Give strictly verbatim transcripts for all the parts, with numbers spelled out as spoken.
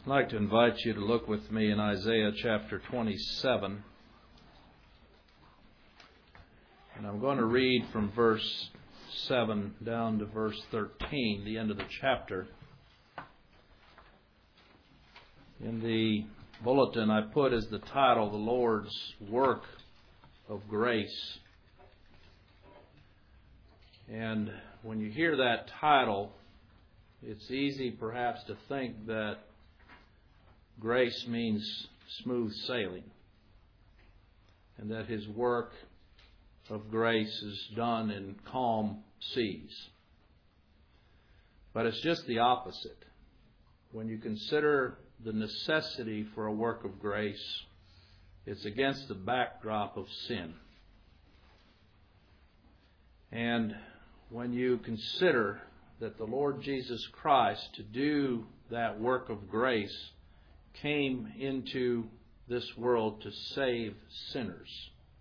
I'd like to invite you to look with me in Isaiah chapter twenty-seven. And I'm going to read from verse seven down to verse thirteen, the end of the chapter. In the bulletin I put as the title, The Lord's Work of Grace. And when you hear that title, it's easy perhaps to think that grace means smooth sailing, and that His work of grace is done in calm seas. But it's just the opposite. When you consider the necessity for a work of grace, it's against the backdrop of sin. And when you consider that the Lord Jesus Christ, to do that work of grace, came into this world to save sinners,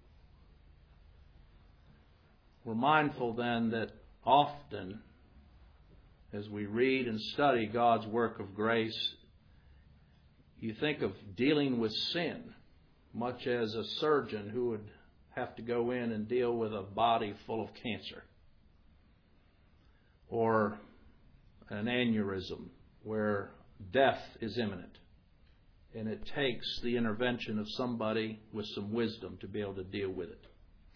we're mindful then that often as we read and study God's work of grace, you think of dealing with sin, much as a surgeon who would have to go in and deal with a body full of cancer, or an aneurysm where death is imminent, and it takes the intervention of somebody with some wisdom to be able to deal with it.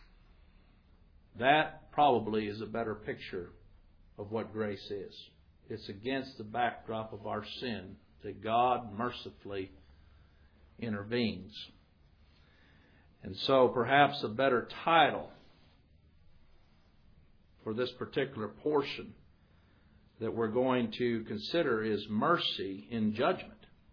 That probably is a better picture of what grace is. It's against the backdrop of our sin that God mercifully intervenes. And so perhaps a better title for this particular portion that we're going to consider is Mercy in Judgment.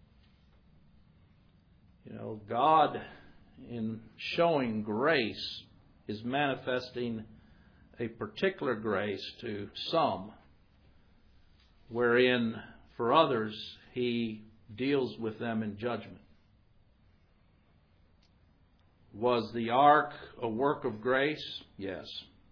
You know, God, in showing grace, is manifesting a particular grace to some, wherein for others He deals with them in judgment. Was the ark a work of grace? Yes.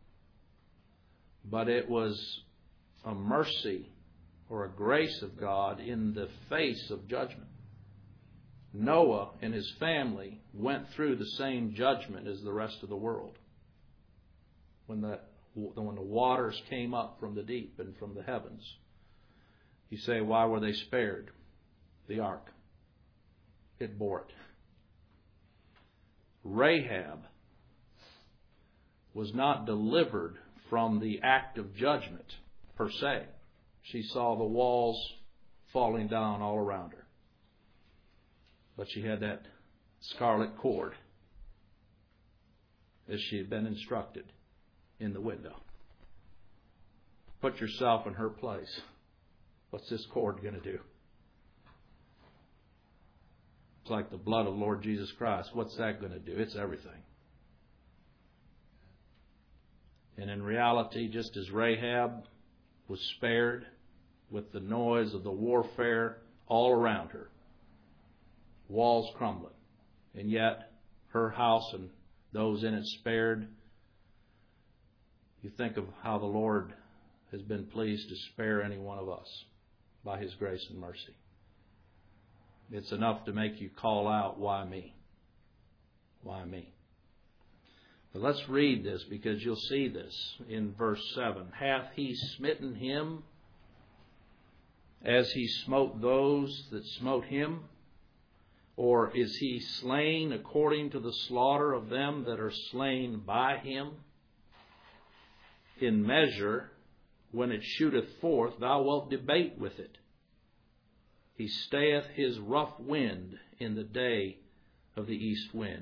But it was a mercy or a grace of God in the face of judgment. Noah and his family went through the same judgment as the rest of the world. When the, when the waters came up from the deep and from the heavens, you say, why were they spared? The ark. It bore it. Rahab was not delivered from the act of judgment per se. She saw the walls falling down all around her. But she had that scarlet cord, as she had been instructed in the window. Put yourself in her place. What's this cord going to do? It's like the blood of the Lord Jesus Christ. What's that going to do? It's everything. And in reality, just as Rahab was spared with the noise of the warfare all around her, walls crumbling, and yet her house and those in it spared, you think of how the Lord has been pleased to spare any one of us by His grace and mercy. It's enough to make you call out, why me? Why me? But let's read this, because you'll see this in verse seven. Hath He smitten him as He smote those that smote Him? Or is He slain according to the slaughter of them that are slain by Him? In measure, when it shooteth forth, thou wilt debate with it. He stayeth His rough wind in the day of the east wind.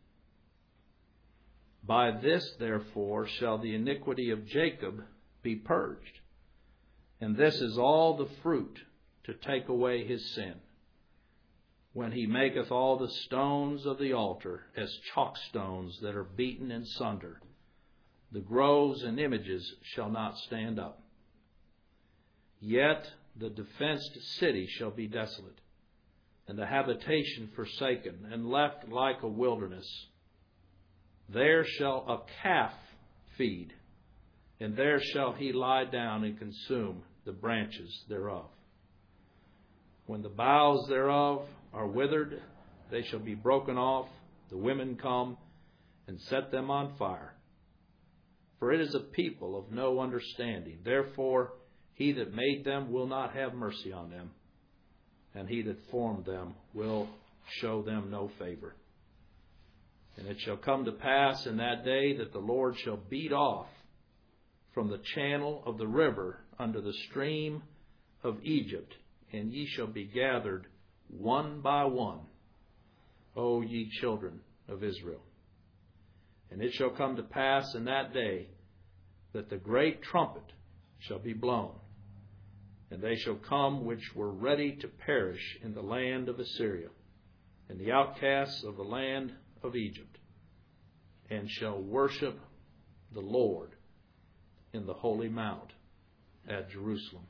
By this, therefore, shall the iniquity of Jacob be purged. And this is all the fruit to take away his sin. When He maketh all the stones of the altar as chalk stones that are beaten in sunder, the groves and images shall not stand up. Yet the defenced city shall be desolate, and the habitation forsaken, and left like a wilderness. There shall a calf feed, and there shall he lie down and consume the branches thereof. When the boughs thereof are withered, they shall be broken off. The women come and set them on fire. For it is a people of no understanding. Therefore, he that made them will not have mercy on them, and he that formed them will show them no favor. And it shall come to pass in that day that the Lord shall beat off from the channel of the river unto the stream of Egypt, and ye shall be gathered one by one, O ye children of Israel. And it shall come to pass in that day that the great trumpet shall be blown, and they shall come which were ready to perish in the land of Assyria, and the outcasts of the land of Egypt, and shall worship the Lord in the holy mount at Jerusalem.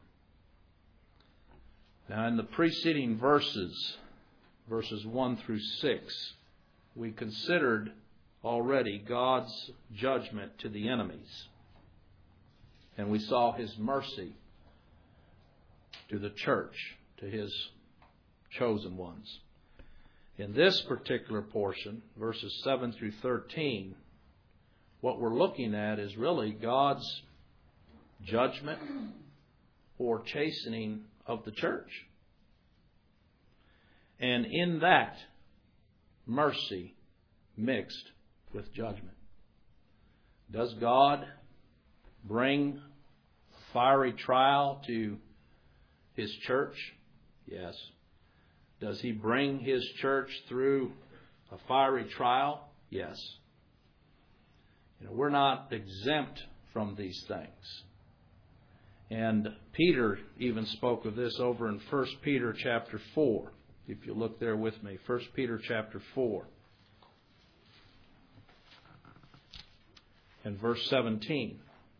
Now, in the preceding verses, verses one through six, we considered already God's judgment to the enemies. And we saw His mercy to the church, to His chosen ones. In this particular portion, verses seven through thirteen, what we're looking at is really God's judgment or chastening of the church. And in that, mercy mixed with judgment. Does God bring a fiery trial to His church? Yes. Does He bring His church through a fiery trial? Yes. You know, we're not exempt from these things. And Peter even spoke of this over in First Peter chapter four. If you look there with me, First Peter chapter four. And verse seventeen.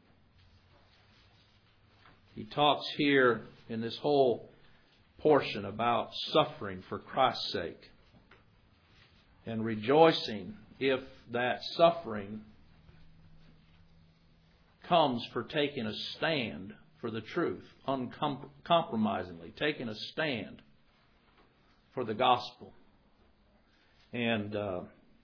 He talks here in this whole portion about suffering for Christ's sake and rejoicing if that suffering comes for taking a stand for the truth, uncompromisingly, taking a stand for the gospel. And uh,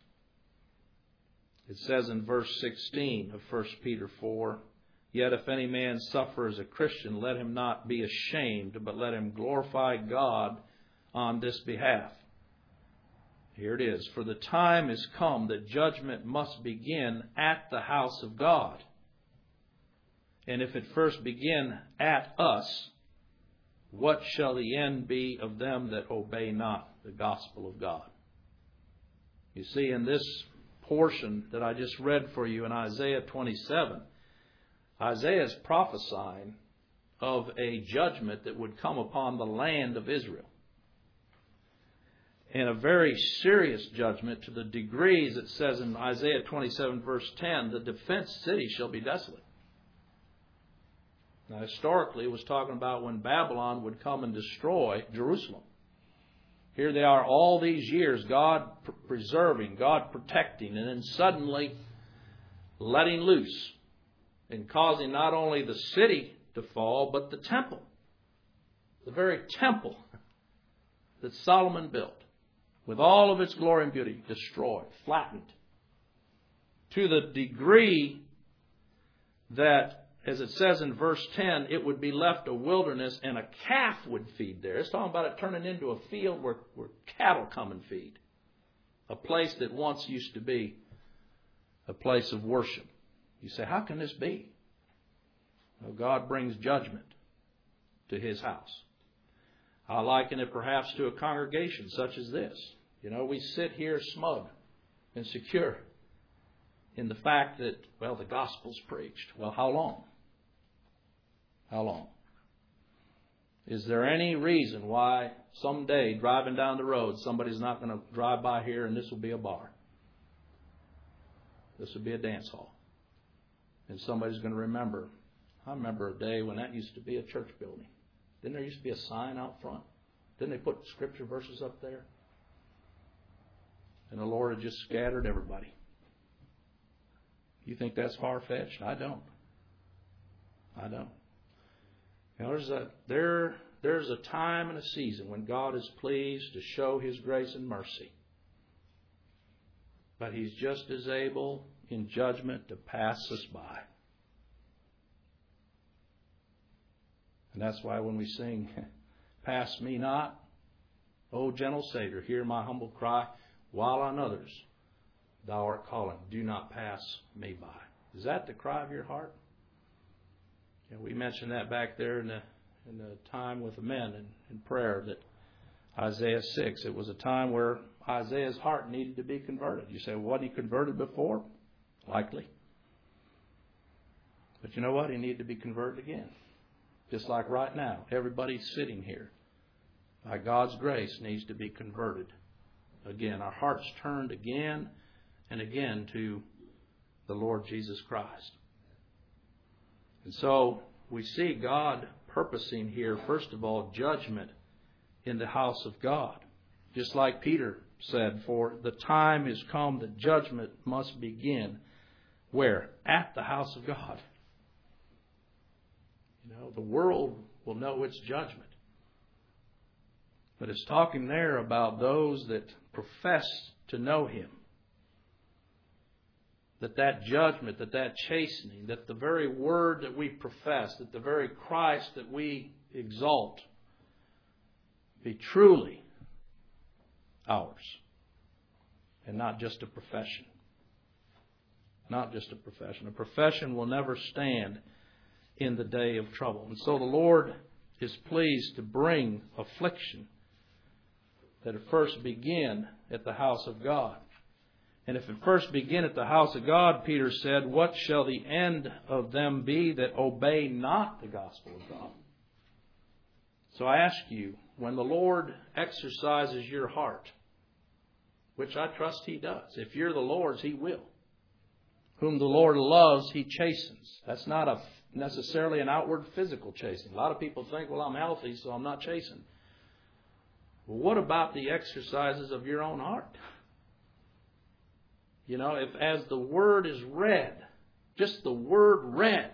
it says in verse sixteen of First Peter four, yet if any man suffer as a Christian, let him not be ashamed, but let him glorify God on this behalf. Here it is. For the time is come that judgment must begin at the house of God. And if it first begin at us, what shall the end be of them that obey not the gospel of God? You see, in this portion that I just read for you in Isaiah twenty-seven, Isaiah is prophesying of a judgment that would come upon the land of Israel. And a very serious judgment to the degrees it says in Isaiah twenty-seven verse ten, the defense city shall be desolate. Now, historically, it was talking about when Babylon would come and destroy Jerusalem. Here they are all these years, God preserving, God protecting, and then suddenly letting loose and causing not only the city to fall, but the temple. The very temple that Solomon built, with all of its glory and beauty, destroyed, flattened, to the degree that, as it says in verse ten, it would be left a wilderness and a calf would feed there. It's talking about it turning into a field where, where cattle come and feed. A place that once used to be a place of worship. You say, how can this be? Well, God brings judgment to His house. I liken it perhaps to a congregation such as this. You know, we sit here smug and secure in the fact that, well, the gospel's preached. Well, how long? How long? Is there any reason why someday, driving down the road, somebody's not going to drive by here and this will be a bar? This will be a dance hall. And somebody's going to remember, I remember a day when that used to be a church building. Didn't there used to be a sign out front? Didn't they put scripture verses up there? And the Lord had just scattered everybody. You think that's far-fetched? I don't. I don't. You know, there's a, there there's a time and a season when God is pleased to show His grace and mercy. But He's just as able in judgment to pass us by. And that's why when we sing, "Pass me not, O gentle Savior, hear my humble cry, while on others Thou art calling, do not pass me by." Is that the cry of your heart? And we mentioned that back there in the in the time with the men in, in prayer, that Isaiah six, it was a time where Isaiah's heart needed to be converted. You say, well, wasn't he converted before? Likely. But you know what? He needed to be converted again. Just like right now, everybody sitting here, by God's grace, needs to be converted again. Our hearts turned again and again to the Lord Jesus Christ. And so we see God purposing here, first of all, judgment in the house of God. Just like Peter said, for the time has come that judgment must begin. Where? At the house of God. You know, the world will know its judgment. But it's talking there about those that profess to know Him. That that judgment, that that chastening, that the very word that we profess, that the very Christ that we exalt, be truly ours. And not just a profession. Not just a profession. A profession will never stand in the day of trouble. And so the Lord is pleased to bring affliction that at first begin at the house of God. And if it first begin at the house of God, Peter said, what shall the end of them be that obey not the gospel of God? So I ask you, when the Lord exercises your heart, which I trust He does, if you're the Lord's, He will. Whom the Lord loves, He chastens. That's not a necessarily an outward physical chastening. A lot of people think, well, I'm healthy, so I'm not chastened. Well, what about the exercises of your own heart? You know, if as the Word is read, just the word read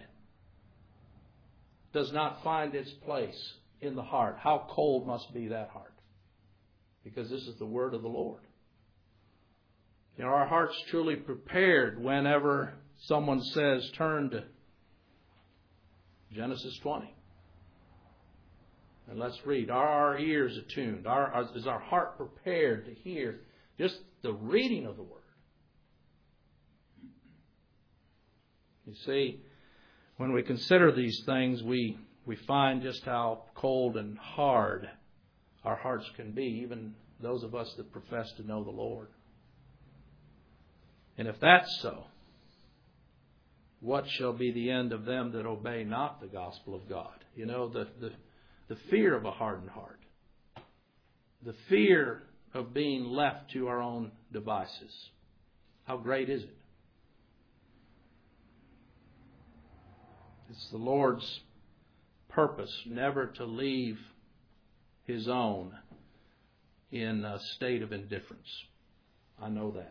does not find its place in the heart, how cold must be that heart? Because this is the Word of the Lord. You know, our heart's truly prepared whenever someone says, turn to Genesis twenty. And let's read. Are our ears attuned? Are, is our heart prepared to hear just the reading of the Word? You see, when we consider these things, we, we find just how cold and hard our hearts can be, even those of us that profess to know the Lord. And if that's so, what shall be the end of them that obey not the gospel of God? You know, the, the, the fear of a hardened heart. The fear of being left to our own devices. How great is it? It's the Lord's purpose never to leave His own in a state of indifference. I know that.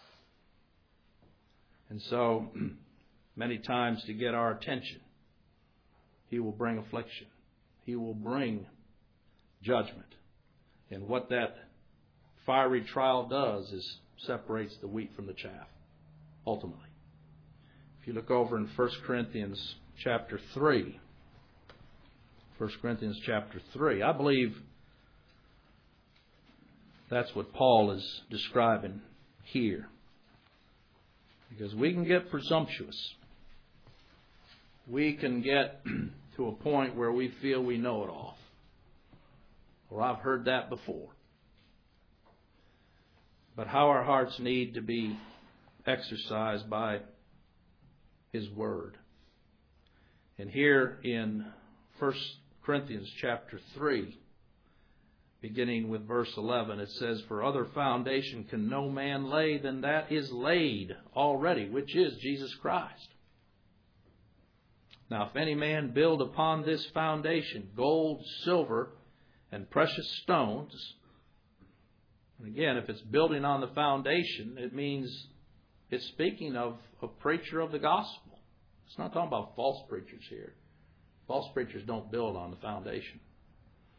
And so, many times to get our attention, He will bring affliction. He will bring judgment. And what that fiery trial does is separates the wheat from the chaff, ultimately. If you look over in First Corinthians chapter three, First Corinthians chapter three, I believe that's what Paul is describing here. Because we can get presumptuous. We can get to a point where we feel we know it all. Or I've heard that before. But how our hearts need to be exercised by His Word. And here in First Corinthians chapter three, beginning with verse eleven, it says, for other foundation can no man lay than that is laid already, which is Jesus Christ. Now if any man build upon this foundation gold, silver, and precious stones, and again, if it's building on the foundation, it means it's speaking of a preacher of the gospel. It's not talking about false preachers here. False preachers don't build on the foundation.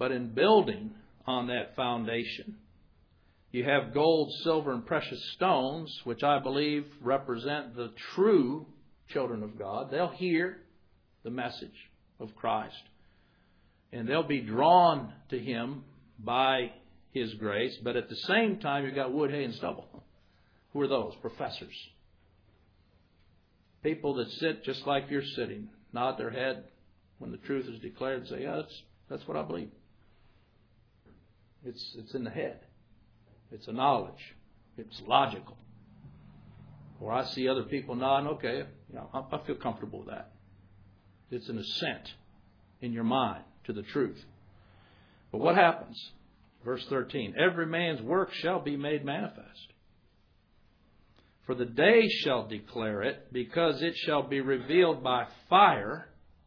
But in building on that foundation, you have gold, silver, and precious stones, which I believe represent the true children of God. They'll hear the message of Christ, and they'll be drawn to Him by His grace. But at the same time, you've got wood, hay, and stubble. Who are those? Professors. People that sit just like you're sitting, nod their head when the truth is declared and say, yeah, that's, that's what I believe. It's, it's in the head. It's a knowledge. It's logical. Or I see other people nodding, okay, you know, I, I feel comfortable with that. It's an assent in your mind to the truth. But what happens? Verse thirteen, every man's work shall be made manifest. For the day shall declare it, because it shall be revealed by fire,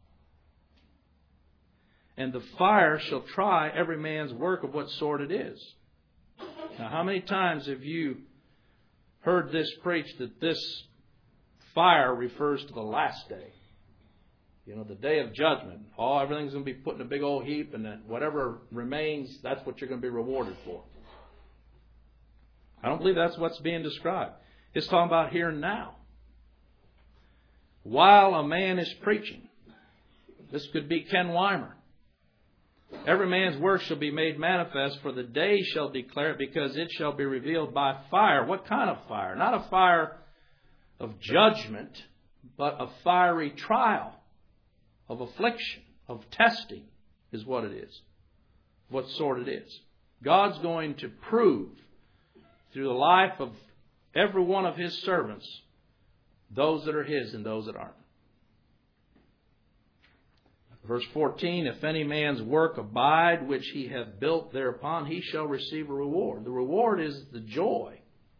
and the fire shall try every man's work of what sort it is. Now, how many times have you heard this preached that this fire refers to the last day? You know, the day of judgment. Oh, everything's going to be put in a big old heap, and then whatever remains, that's what you're going to be rewarded for. I don't believe that's what's being described. It's talking about here and now. While a man is preaching. This could be Ken Weimer. Every man's work shall be made manifest, for the day shall declare it, because it shall be revealed by fire. What kind of fire? Not a fire of judgment, but a fiery trial, of affliction, of testing is what it is. What sort it is. God's going to prove through the life of every one of His servants, those that are His and those that aren't. Verse fourteen, if any man's work abide which he hath built thereupon, he shall receive a reward. The reward is the joy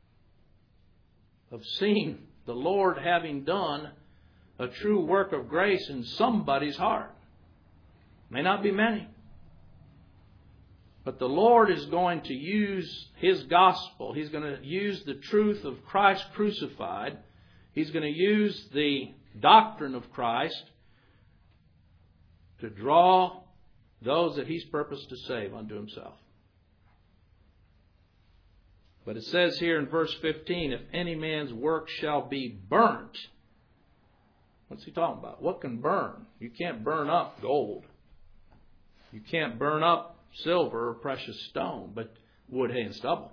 of seeing the Lord having done a true work of grace in somebody's heart. May not be many. But the Lord is going to use His gospel. He's going to use the truth of Christ crucified. He's going to use the doctrine of Christ to draw those that He's purposed to save unto Himself. But it says here in verse fifteen, if any man's work shall be burnt. What's he talking about? What can burn? You can't burn up gold. You can't burn up silver or precious stone, but wood, hay, and stubble.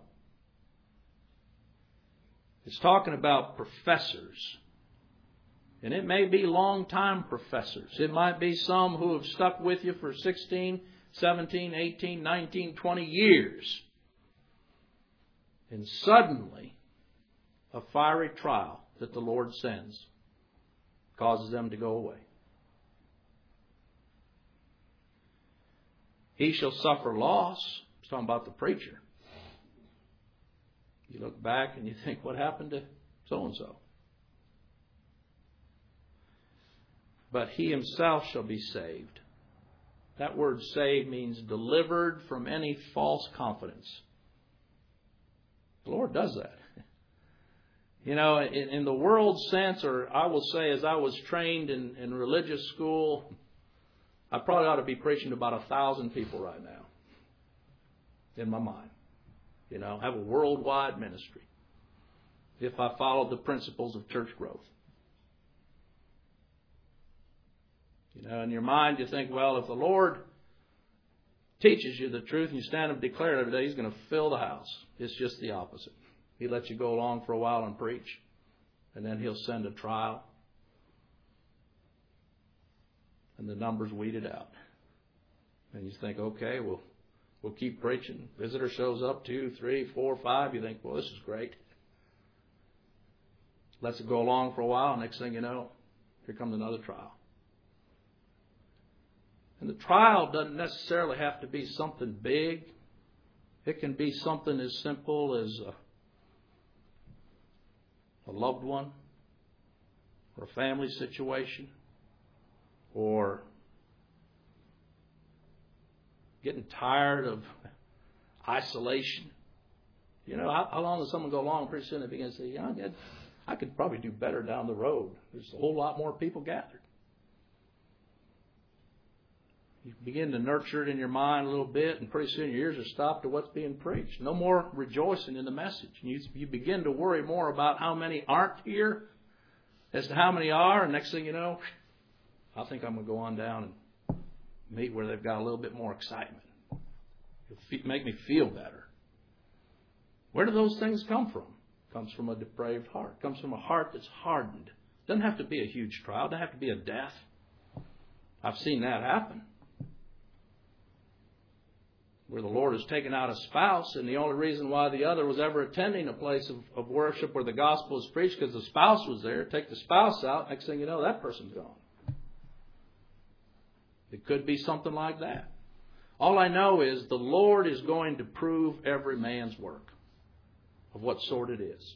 It's talking about professors. And it may be long-time professors. It might be some who have stuck with you for sixteen, seventeen, eighteen, nineteen, twenty years. And suddenly, a fiery trial that the Lord sends causes them to go away. He shall suffer loss. It's talking about the preacher. You look back and you think, what happened to so-and-so? But he himself shall be saved. That word saved means delivered from any false confidence. The Lord does that. You know, in, in the world sense, or I will say as I was trained in, in religious school, I probably ought to be preaching to about a thousand people right now. In my mind. You know, have a worldwide ministry. If I followed the principles of church growth. You know, in your mind you think, well, if the Lord teaches you the truth and you stand up and declare it every day, He's going to fill the house. It's just the opposite. He lets you go along for a while and preach. And then He'll send a trial. And the numbers weeded out. And you think, okay, well, we'll keep preaching. Visitor shows up, two, three, four, five. You think, well, this is great. Lets it go along for a while. Next thing you know, here comes another trial. And the trial doesn't necessarily have to be something big. It can be something as simple as a, a loved one or a family situation or getting tired of isolation. You know, how, how long does someone go along? Pretty soon they begin to say, yeah, I, could, I could probably do better down the road. There's a whole lot more people gathered. You begin to nurture it in your mind a little bit, and pretty soon your ears are stopped to what's being preached. No more rejoicing in the message. You, you begin to worry more about how many aren't here as to how many are, and next thing you know, I think I'm going to go on down and meet where they've got a little bit more excitement. It'll make me feel better. Where do those things come from? It comes from a depraved heart. It comes from a heart that's hardened. It doesn't have to be a huge trial. It doesn't have to be a death. I've seen that happen. Where the Lord has taken out a spouse, and the only reason why the other was ever attending a place of, of worship where the gospel is preached because the spouse was there. Take the spouse out, next thing you know, that person's gone. It could be something like that. All I know is the Lord is going to prove every man's work of what sort it is.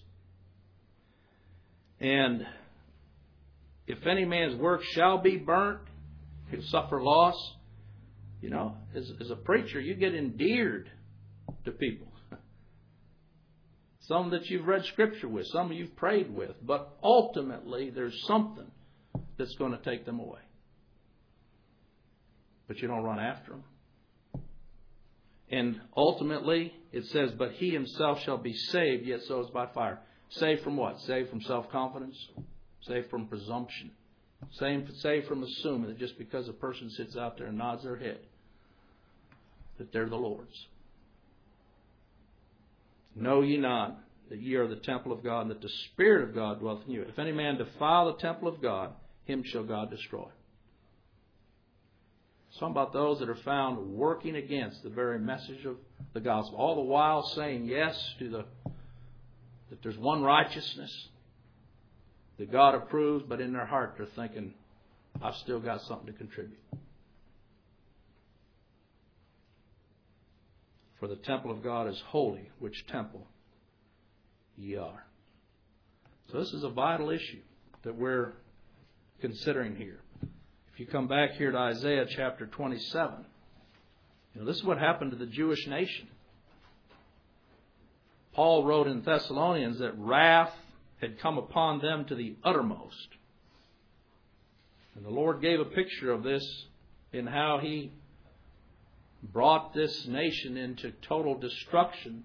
And if any man's work shall be burnt, he'll suffer loss. You know, as, as a preacher, you get endeared to people. Some that you've read Scripture with, some you've prayed with. But ultimately, there's something that's going to take them away. But you don't run after them. And ultimately, it says, but he himself shall be saved, yet so is by fire. Saved from what? Saved from self-confidence? Saved from presumption? Saved from assuming that just because a person sits out there and nods their head, that they're the Lord's. Know ye not that ye are the temple of God, and that the Spirit of God dwelleth in you. If any man defile the temple of God, him shall God destroy. Something about those that are found working against the very message of the gospel, all the while saying yes to the that there's one righteousness that God approves, but in their heart they're thinking, I've still got something to contribute. For the temple of God is holy, which temple ye are. So this is a vital issue that we're considering here. If you come back here to Isaiah chapter twenty-seven, you know, this is what happened to the Jewish nation. Paul wrote in Thessalonians that wrath had come upon them to the uttermost. And the Lord gave a picture of this in how He brought this nation into total destruction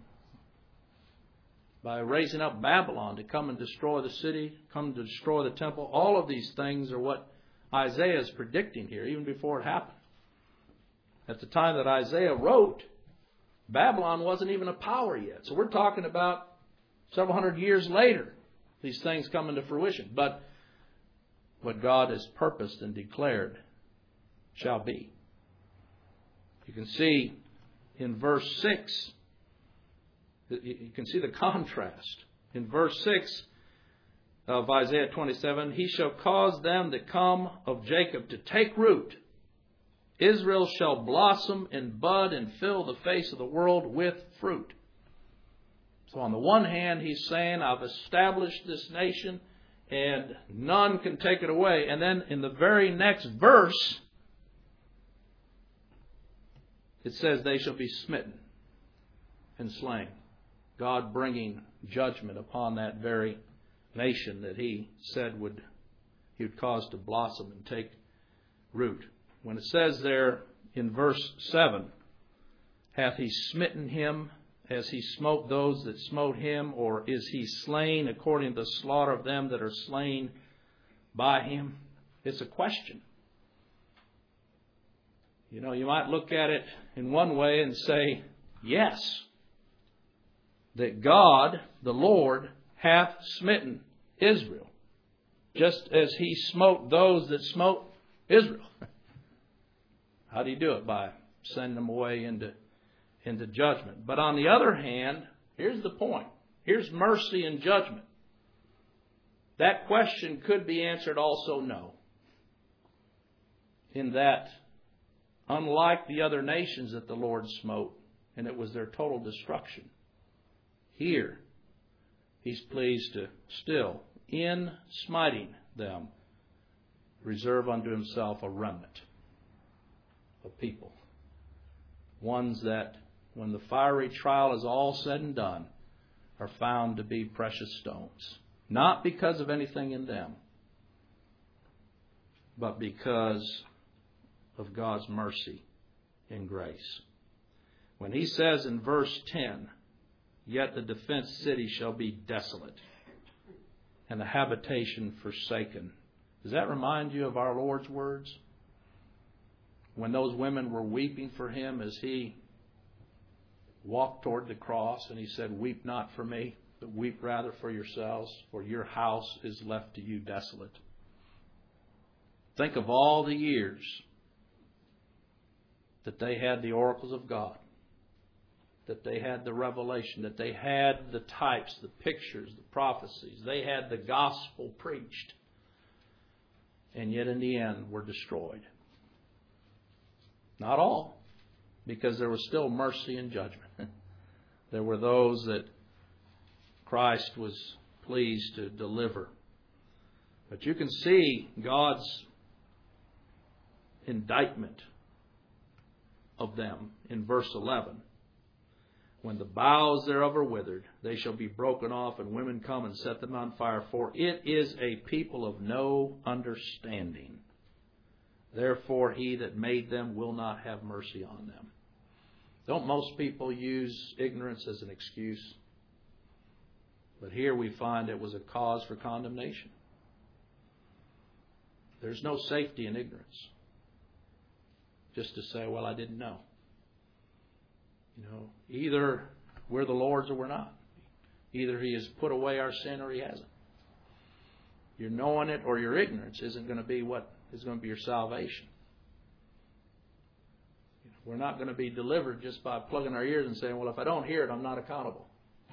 by raising up Babylon to come and destroy the city, come to destroy the temple. All of these things are what Isaiah is predicting here, even before it happened. At the time that Isaiah wrote, Babylon wasn't even a power yet. So we're talking about several hundred years later, these things come into fruition. But what God has purposed and declared shall be. You can see in verse six, you can see the contrast. In verse six of Isaiah twenty-seven, he shall cause them that come of Jacob to take root. Israel shall blossom and bud and fill the face of the world with fruit. So on the one hand, he's saying, I've established this nation and none can take it away. And then in the very next verse, it says they shall be smitten and slain. God bringing judgment upon that very nation that he said would he would cause to blossom and take root. When it says there in verse seven, hath he smitten him as he smote those that smote him, or is he slain according to the slaughter of them that are slain by him? It's a question. You know, you might look at it in one way and say, yes, that God, the Lord, hath smitten Israel, just as he smote those that smote Israel. How do you do it? By sending them away into, into judgment. But on the other hand, here's the point. Here's mercy and judgment. That question could be answered also no. In that, unlike the other nations that the Lord smote, and it was their total destruction, here, he's pleased to still, in smiting them, reserve unto himself a remnant of people. Ones that, when the fiery trial is all said and done, are found to be precious stones. Not because of anything in them, but because of God's mercy and grace. When he says in verse ten, yet the defenced city shall be desolate, and the habitation forsaken. Does that remind you of our Lord's words? When those women were weeping for him as he walked toward the cross, and he said, weep not for me, but weep rather for yourselves, for your house is left to you desolate. Think of all the years that they had the oracles of God, that they had the revelation, that they had the types, the pictures, the prophecies. They had the gospel preached. And yet in the end were destroyed. Not all, because there was still mercy and judgment. There were those that Christ was pleased to deliver. But you can see God's indictment of them in verse eleven. When the boughs thereof are withered, they shall be broken off, and women come and set them on fire. For it is a people of no understanding. Therefore he that made them will not have mercy on them. Don't most people use ignorance as an excuse? But here we find it was a cause for condemnation. There's no safety in ignorance. Just to say, well, I didn't know. You know, either we're the Lord's or we're not. Either he has put away our sin or he hasn't. Your knowing it or your ignorance isn't going to be what is going to be your salvation. You know, we're not going to be delivered just by plugging our ears and saying, well, if I don't hear it, I'm not accountable.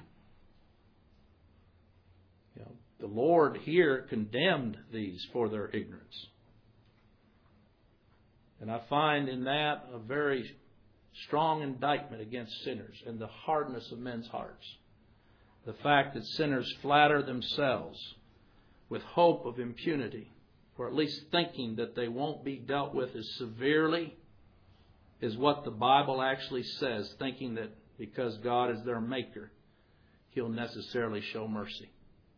You know, the Lord here condemned these for their ignorance. And I find in that a very strong indictment against sinners and the hardness of men's hearts. The fact that sinners flatter themselves with hope of impunity, or at least thinking that they won't be dealt with as severely as what the Bible actually says, thinking that because God is their maker, he'll necessarily show mercy.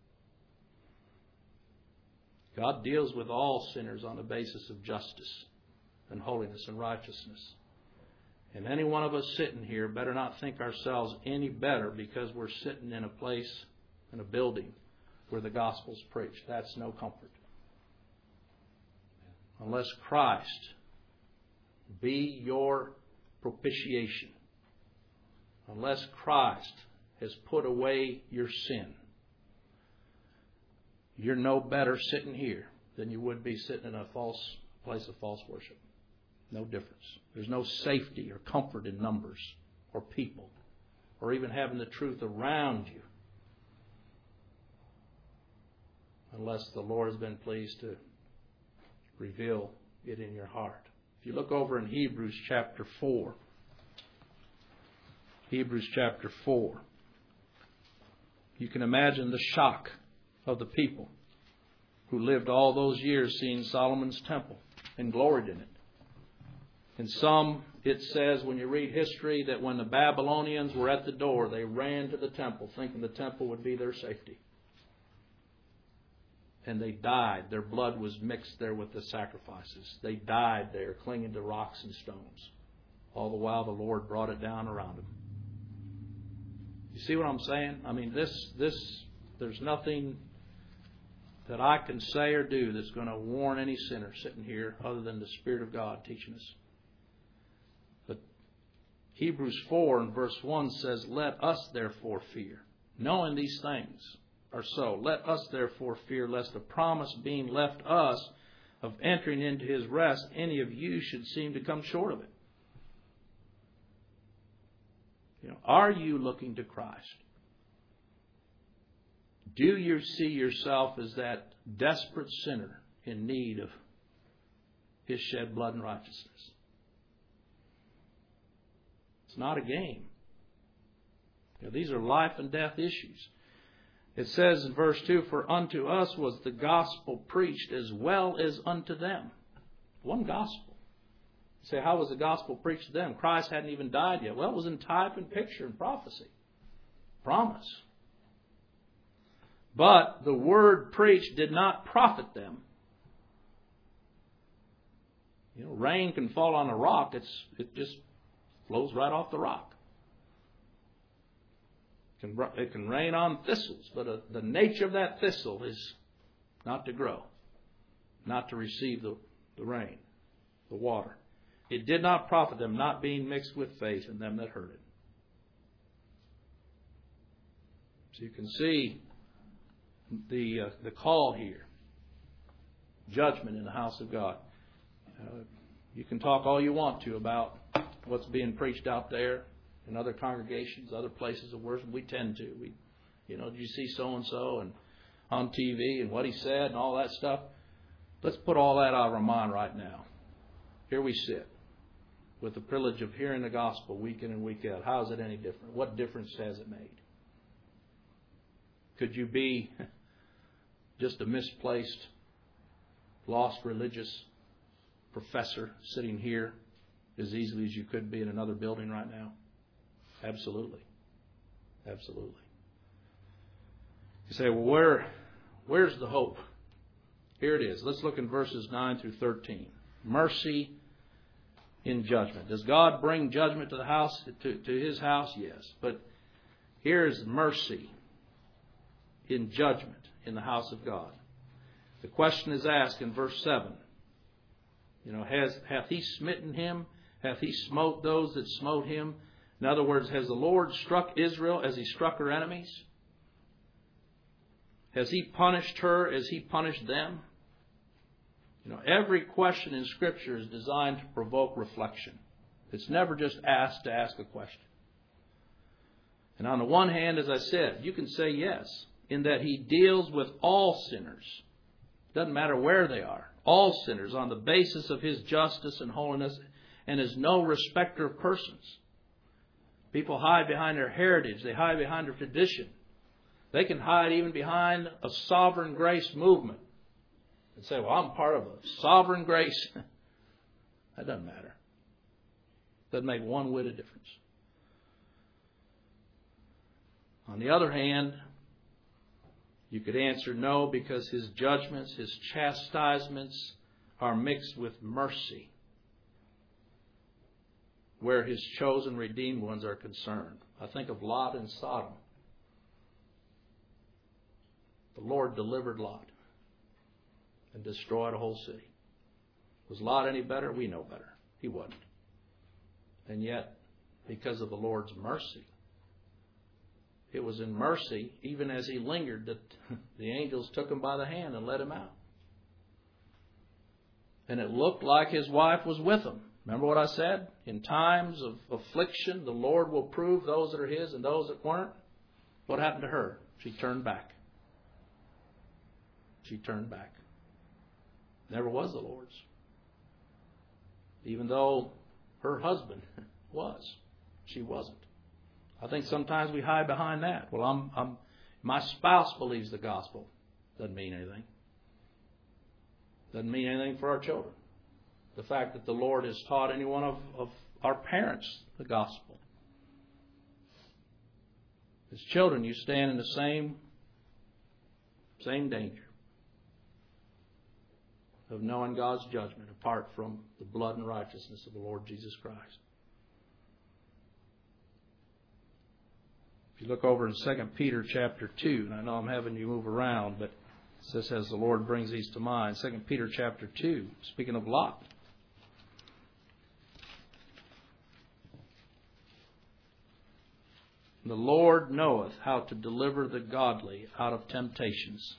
God deals with all sinners on the basis of justice and holiness and righteousness. And any one of us sitting here better not think ourselves any better because we're sitting in a place, in a building, where the gospel's preached. That's no comfort. Unless Christ be your propitiation, unless Christ has put away your sin, you're no better sitting here than you would be sitting in a false place of false worship. No difference. There's no safety or comfort in numbers or people or even having the truth around you unless the Lord has been pleased to reveal it in your heart. If you look over in Hebrews chapter four, Hebrews chapter four, you can imagine the shock of the people who lived all those years seeing Solomon's temple and gloried in it. In some, it says, when you read history, that when the Babylonians were at the door, they ran to the temple, thinking the temple would be their safety. And they died. Their blood was mixed there with the sacrifices. They died there, clinging to rocks and stones. All the while, the Lord brought it down around them. You see what I'm saying? I mean, this, this, there's nothing that I can say or do that's going to warn any sinner sitting here other than the Spirit of God teaching us. Hebrews four and verse one says, let us therefore fear, knowing these things are so. Let us therefore fear, lest the promise being left us of entering into his rest, any of you should seem to come short of it. You know, are you looking to Christ? Do you see yourself as that desperate sinner in need of his shed blood and righteousness? It's not a game. You know, these are life and death issues. It says in verse two, for unto us was the gospel preached as well as unto them. One gospel. You say, how was the gospel preached to them? Christ hadn't even died yet. Well, it was in type and picture and prophecy. Promise. But the word preached did not profit them. You know, rain can fall on a rock. It's it just flows right off the rock. It can, it can rain on thistles, but uh, the nature of that thistle is not to grow, not to receive the, the rain, the water. It did not profit them, not being mixed with faith in them that heard it. So you can see the uh, the call here. Judgment in the house of God. Uh, you can talk all you want to about what's being preached out there in other congregations, other places of worship. We tend to. We, you know, did you see so and so and on T V and what he said and all that stuff? Let's put all that out of our mind right now. Here we sit with the privilege of hearing the gospel week in and week out. How is it any different? What difference has it made? Could you be just a misplaced, lost religious professor sitting here as easily as you could be in another building right now? Absolutely. Absolutely. You say, well, where, where's the hope? Here it is. Let's look in verses nine through thirteen. Mercy in judgment. Does God bring judgment to the house, to, to his house? Yes. But here's mercy in judgment in the house of God. The question is asked in verse seven. You know, has hath he smitten him? Hath he smote those that smote him? In other words, has the Lord struck Israel as he struck her enemies? Has he punished her as he punished them? You know, every question in Scripture is designed to provoke reflection. It's never just asked to ask a question. And on the one hand, as I said, you can say yes, in that he deals with all sinners. Doesn't matter where they are. All sinners on the basis of his justice and holiness, and is no respecter of persons. People hide behind their heritage. They hide behind their tradition. They can hide even behind a sovereign grace movement and say, well, I'm part of a sovereign grace. That doesn't matter. Doesn't make one whit of difference. On the other hand, you could answer no, because his judgments, his chastisements are mixed with mercy where his chosen, redeemed ones are concerned. I think of Lot and Sodom. The Lord delivered Lot and destroyed a whole city. Was Lot any better? We know better. He wasn't. And yet, because of the Lord's mercy, it was in mercy, even as he lingered, that the angels took him by the hand and led him out. And it looked like his wife was with him. Remember what I said? In times of affliction, the Lord will prove those that are his and those that weren't. What happened to her? She turned back. She turned back. Never was the Lord's. Even though her husband was. She wasn't. I think sometimes we hide behind that. Well, I'm, I'm, my spouse believes the gospel. Doesn't mean anything. Doesn't mean anything for our children. The fact that the Lord has taught any one of, of our parents the gospel. As children, you stand in the same, same danger of knowing God's judgment apart from the blood and righteousness of the Lord Jesus Christ. If you look over in Second Peter chapter two, and I know I'm having you move around, but it says as the Lord brings these to mind. Second Peter chapter two, speaking of Lot. The Lord knoweth how to deliver the godly out of temptations,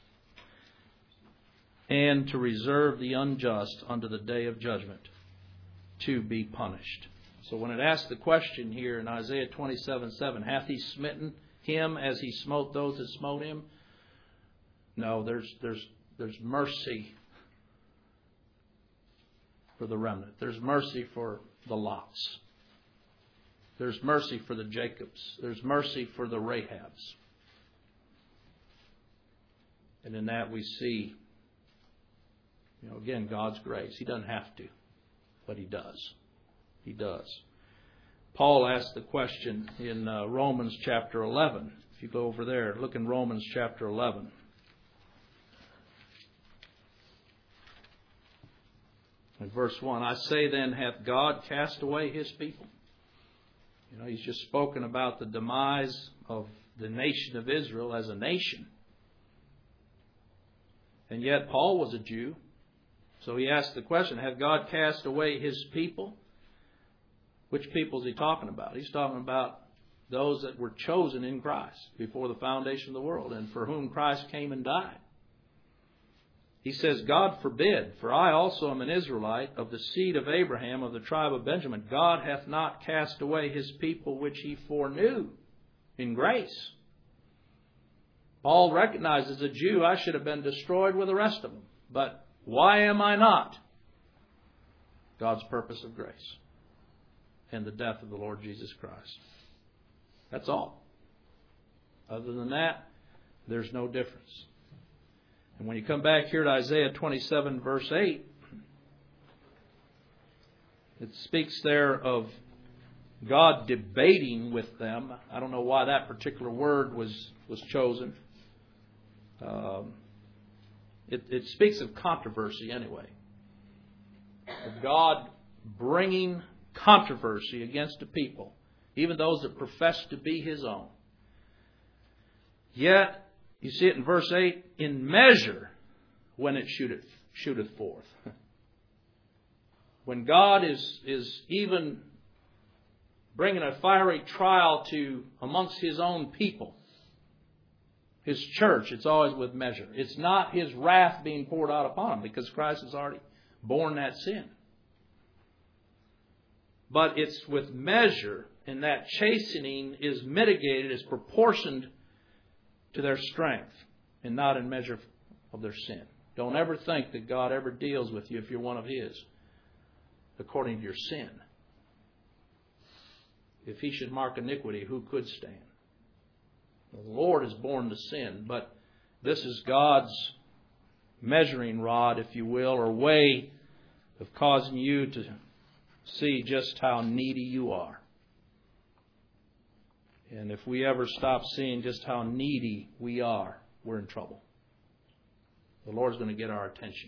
and to reserve the unjust unto the day of judgment, to be punished. So when it asks the question here in Isaiah twenty-seven seven, hath he smitten him as he smote those that smote him? No, there's there's there's mercy for the remnant. There's mercy for the Lots. There's mercy for the Jacobs. There's mercy for the Rahabs. And in that we see, you know, again, God's grace. He doesn't have to, but he does. He does. Paul asked the question in uh, Romans chapter eleven. If you go over there, look in Romans chapter eleven. In verse one, I say then, hath God cast away His people? You know, He's just spoken about the demise of the nation of Israel as a nation. And yet Paul was a Jew. So he asked the question, hath God cast away His people? Which people is he talking about? He's talking about those that were chosen in Christ before the foundation of the world and for whom Christ came and died. He says, God forbid, for I also am an Israelite of the seed of Abraham of the tribe of Benjamin. God hath not cast away His people which He foreknew in grace. Paul recognized as a Jew, I should have been destroyed with the rest of them. But why am I not? God's purpose of grace and the death of the Lord Jesus Christ. That's all. Other than that, there's no difference. And when you come back here to Isaiah twenty-seven, verse eight, it speaks there of God debating with them. I don't know why that particular word was, was chosen. Um, it, it speaks of controversy anyway. Of God bringing controversy against a people, even those that profess to be His own. Yet, you see it in verse eight, in measure when it shooteth, shooteth forth. When God is, is even bringing a fiery trial to amongst His own people, His church, it's always with measure. It's not His wrath being poured out upon them because Christ has already borne that sin. But it's with measure, and that chastening is mitigated, is proportioned to their strength and not in measure of their sin. Don't ever think that God ever deals with you if you're one of His according to your sin. If He should mark iniquity, who could stand? The Lord is born to sin, but this is God's measuring rod, if you will, or way of causing you to see just how needy you are. And if we ever stop seeing just how needy we are, we're in trouble. The Lord's going to get our attention.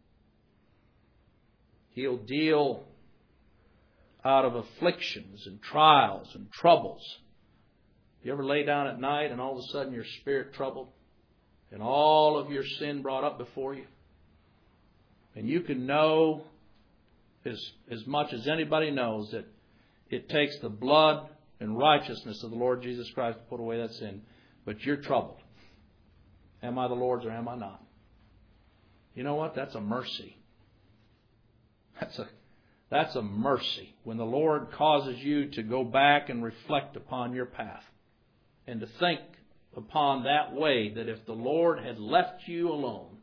He'll deal out of afflictions and trials and troubles. You ever lay down at night and all of a sudden your spirit troubled and all of your sin brought up before you? And you can know as, as much as anybody knows that it takes the blood and righteousness of the Lord Jesus Christ to put away that sin. But you're troubled. Am I the Lord's or am I not? You know what? That's a mercy. That's a, that's a mercy when the Lord causes you to go back and reflect upon your path and to think upon that way that if the Lord had left you alone,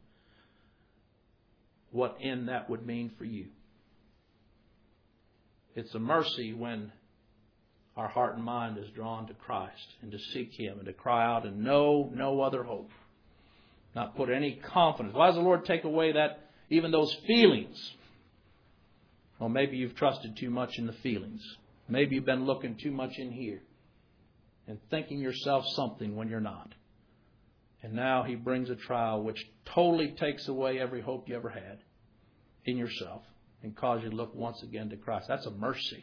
what end that would mean for you. It's a mercy when our heart and mind is drawn to Christ and to seek Him and to cry out and know no other hope. Not put any confidence. Why does the Lord take away that, even those feelings? Well, maybe you've trusted too much in the feelings. Maybe you've been looking too much in here and thinking yourself something when you're not. And now He brings a trial which totally takes away every hope you ever had in yourself and causes you to look once again to Christ. That's a mercy.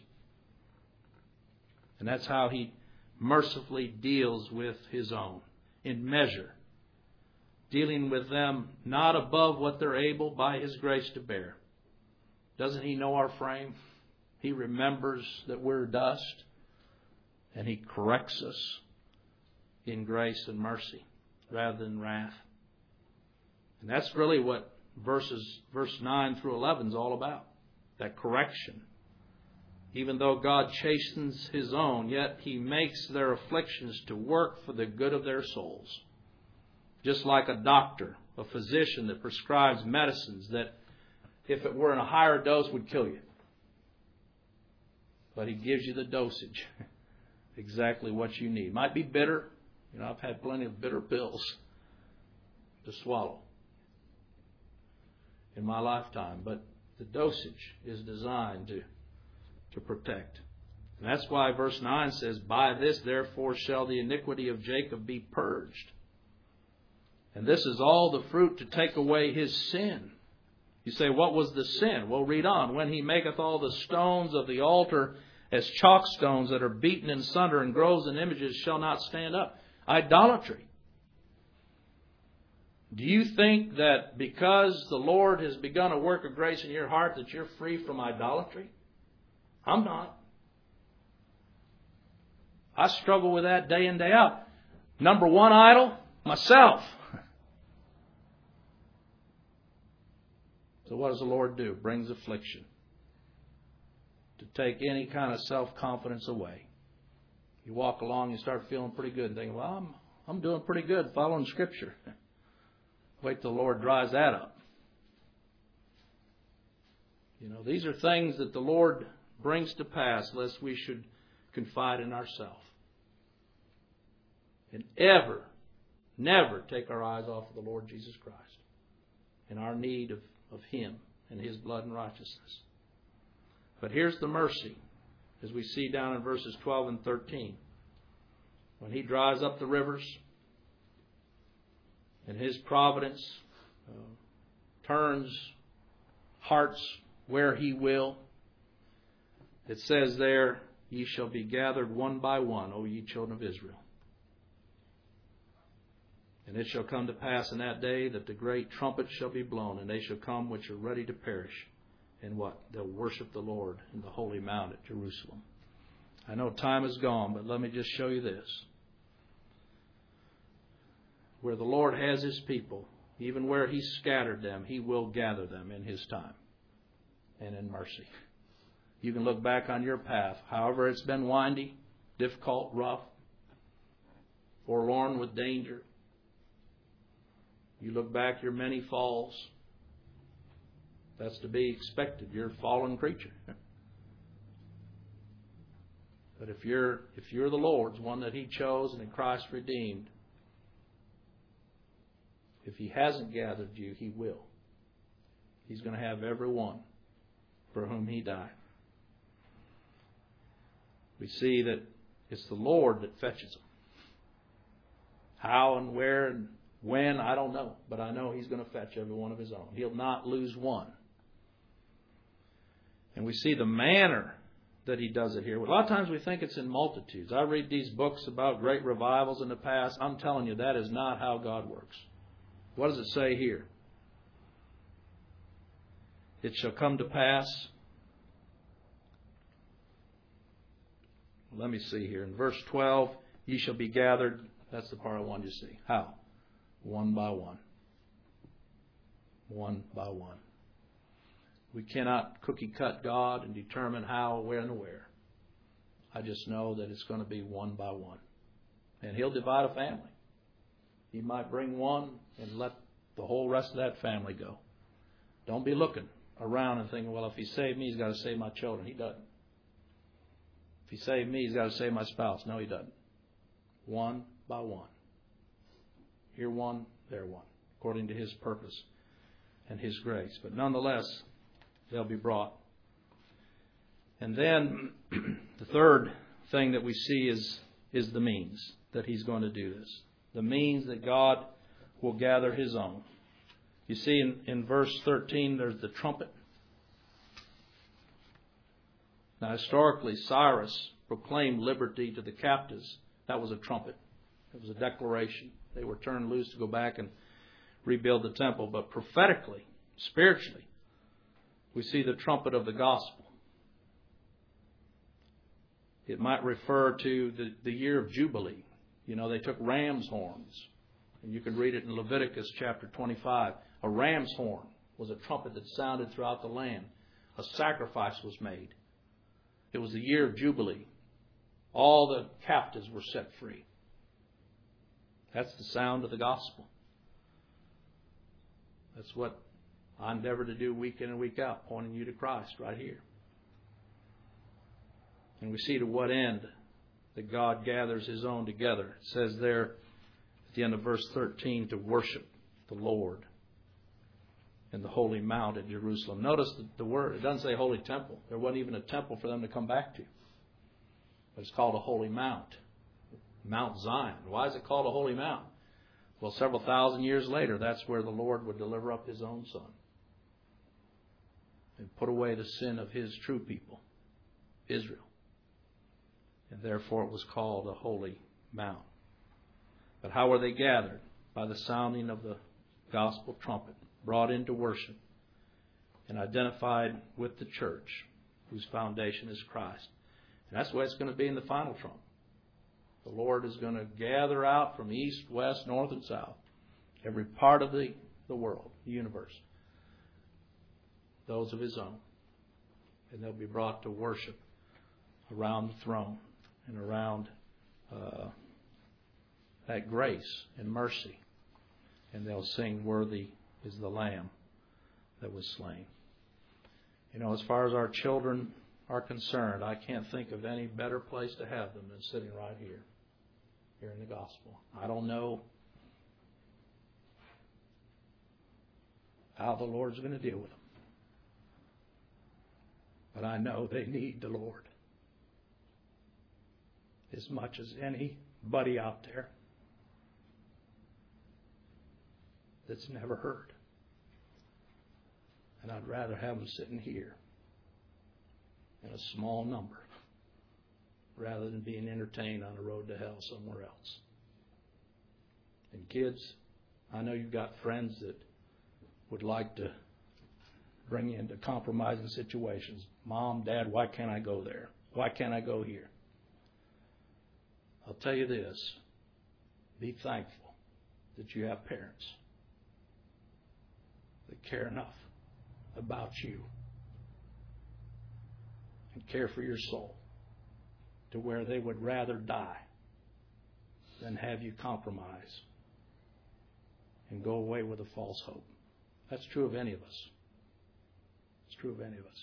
And that's how He mercifully deals with His own, in measure, dealing with them not above what they're able by His grace to bear. Doesn't He know our frame? He remembers that we're dust, and He corrects us in grace and mercy rather than wrath. And that's really what verses verse nine through eleven is all about, that correction. Even though God chastens His own, yet He makes their afflictions to work for the good of their souls. Just like a doctor, a physician that prescribes medicines that, if it were in a higher dose, would kill you. But He gives you the dosage, exactly what you need. Might be bitter. You know, I've had plenty of bitter pills to swallow in my lifetime, but the dosage is designed to to protect. And that's why verse nine says, by this therefore shall the iniquity of Jacob be purged. And this is all the fruit to take away his sin You say, what was the sin? Well, read on. When he maketh all the stones of the altar as chalk stones that are beaten in sunder, and groves and images shall not stand up. Idolatry. Do you think that because the Lord has begun a work of grace in your heart that you're free from idolatry? I'm not. I struggle with that day in, day out. Number one idol, myself. So what does the Lord do? Brings affliction. To take any kind of self-confidence away. You walk along, you start feeling pretty good and thinking, well, I'm, I'm doing pretty good following Scripture. Wait till the Lord dries that up. You know, these are things that the Lord brings to pass lest we should confide in ourselves. And ever, never take our eyes off of the Lord Jesus Christ and our need of, of Him and His blood and righteousness. But here's the mercy, as we see down in verses twelve and thirteen. When He dries up the rivers, and His providence uh, turns hearts where He will, it says there, ye shall be gathered one by one, O ye children of Israel. And it shall come to pass in that day that the great trumpet shall be blown, and they shall come which are ready to perish. And what? They'll worship the Lord in the holy mount at Jerusalem. I know time is gone, but let me just show you this. Where the Lord has His people, even where He scattered them, He will gather them in His time and in mercy. You can look back on your path, however it's been windy, difficult, rough, forlorn with danger. You look back your many falls. That's to be expected. You're a fallen creature. But if you're if you're the Lord's, one that He chose and in Christ redeemed, if He hasn't gathered you, He will. He's going to have every one for whom He died. We see that it's the Lord that fetches them. How and where and when, I don't know. But I know He's going to fetch every one of His own. He'll not lose one. And we see the manner that He does it here. A lot of times we think it's in multitudes. I read these books about great revivals in the past. I'm telling you, that is not how God works. What does it say here? It shall come to pass. Let me see here. In verse twelve, ye shall be gathered. That's the part I wanted you to see. How? One by one. One by one. We cannot cookie cut God and determine how, when, and where. I just know that it's going to be one by one. And He'll divide a family. He might bring one and let the whole rest of that family go. Don't be looking around and thinking, well, if He saved me, He's got to save my children. He doesn't. If He saved me, He's got to save my spouse. No, He doesn't. One by one. Here one, there one. According to His purpose and His grace. But nonetheless, they'll be brought. And then the third thing that we see is, is the means that He's going to do this. The means that God will gather His own. You see in, in verse thirteen, there's the trumpet. Now, historically, Cyrus proclaimed liberty to the captives. That was a trumpet. It was a declaration. They were turned loose to go back and rebuild the temple. But prophetically, spiritually, we see the trumpet of the gospel. It might refer to the, the year of Jubilee. You know, they took ram's horns. And you can read it in Leviticus chapter twenty-five. A ram's horn was a trumpet that sounded throughout the land. A sacrifice was made. It was the year of Jubilee. All the captives were set free. That's the sound of the gospel. That's what I endeavor to do week in and week out, pointing you to Christ right here. And we see to what end that God gathers His own together. It says there at the end of verse thirteen to worship the Lord in the holy mount at Jerusalem. Notice the, the word. It doesn't say holy temple. There wasn't even a temple for them to come back to. But it's called a holy mount. Mount Zion. Why is it called a holy mount? Well, several thousand years later, that's where the Lord would deliver up His own Son. and put away the sin of His true people, Israel. And therefore it was called a holy mount. But how were they gathered? By the sounding of the gospel trumpet, brought into worship, and identified with the church, whose foundation is Christ. And that's the way it's going to be in the final trump. The Lord is going to gather out from east, west, north, and south, every part of the, the world, the universe, those of His own. And they'll be brought to worship around the throne and around uh, that grace and mercy. And they'll sing, "Worthy is the Lamb that was slain." You know, as far as our children are concerned, I can't think of any better place to have them than sitting right here, here in the gospel. I don't know how the Lord's going to deal with them, but I know they need the Lord as much as anybody out there that's never heard. And I'd rather have them sitting here in a small number rather than being entertained on the road to hell somewhere else. And kids, I know you've got friends that would like to bring you into compromising situations. Mom, Dad, why can't I go there? Why can't I go here? I'll tell you this. Be thankful that you have parents that care enough about you and care for your soul to where they would rather die than have you compromise and go away with a false hope. That's true of any of us. It's true of any of us.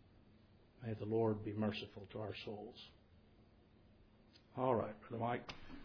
May the Lord be merciful to our souls. All right, Brother Mike.